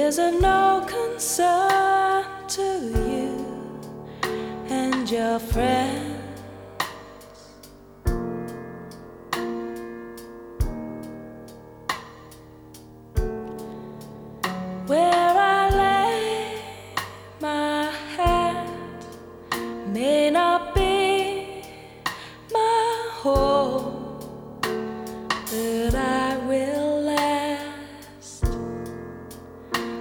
is of no concern to you and your friends.